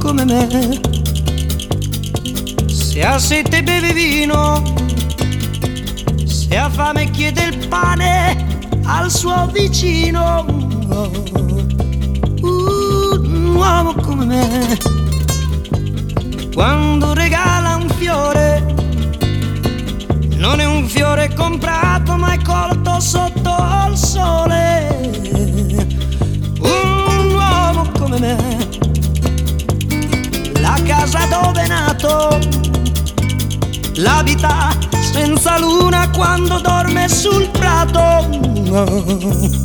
come me, se ha sete beve vino, se ha fame chiede il pane al suo vicino. Un uomo come me, quando regala un fiore, non è un fiore comprato ma è colto sotto il sole. Un uomo come me, la casa dove è nato, l'abita senza luna quando dorme sul prato.